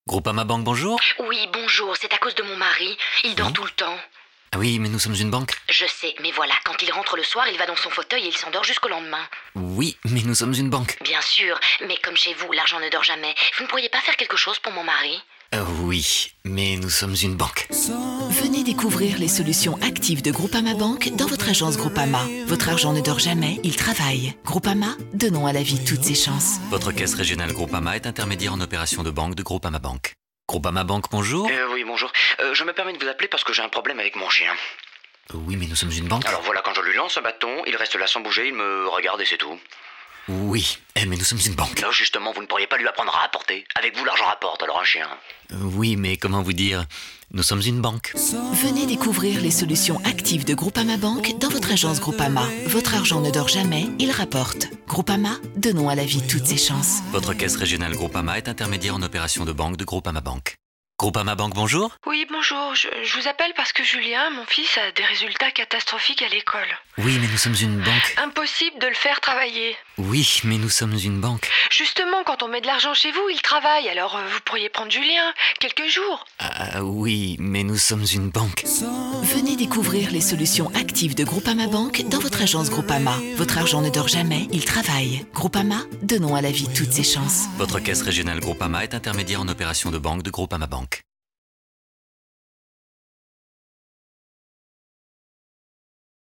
Groupama Banque, bonjour. Oui, bonjour, c'est à cause de mon mari. Il dort Oui. tout le temps. Ah oui, mais nous sommes une banque. Je sais, mais voilà, quand il rentre le soir, il va dans son fauteuil et il s'endort jusqu'au lendemain. Oui, mais nous sommes une banque. Bien sûr, mais comme chez vous, l'argent ne dort jamais. Vous ne pourriez pas faire quelque chose pour mon mari? Oui, mais nous sommes une banque. Venez découvrir les solutions actives de Groupama Banque dans votre agence Groupama. Votre argent ne dort jamais, il travaille. Groupama, donnons à la vie toutes ses chances. Votre caisse régionale Groupama est intermédiaire en opération de banque de Groupama Banque. Groupama Banque, bonjour. Oui, bonjour. Je me permets de vous appeler parce que j'ai un problème avec mon chien. Oui, mais nous sommes une banque. Alors voilà, quand je lui lance un bâton, il reste là sans bouger, il me regarde et c'est tout. Oui, mais nous sommes une banque. Là, justement, vous ne pourriez pas lui apprendre à rapporter. Avec vous, l'argent rapporte, alors un chien. Oui, mais comment vous dire? Nous sommes une banque. Venez découvrir les solutions actives de Groupama Banque dans votre agence Groupama. Votre argent ne dort jamais, il rapporte. Groupama, donnons à la vie toutes ses chances. Votre caisse régionale Groupama est intermédiaire en opération de banque de Groupama Banque. Groupama Banque, bonjour. Oui, bonjour. Je vous appelle parce que Julien, mon fils, a des résultats catastrophiques à l'école. Oui, mais nous sommes une banque. Impossible de le faire travailler. Oui, mais nous sommes une banque. Justement, quand on met de l'argent chez vous, il travaille. Alors, vous pourriez prendre Julien quelques jours. Ah oui, mais nous sommes une banque. Venez découvrir les solutions actives de Groupama Banque dans votre agence Groupama. Votre argent ne dort jamais, il travaille. Groupama, donnons à la vie toutes ses chances. Votre caisse régionale Groupama est intermédiaire en opération de banque de Groupama Banque.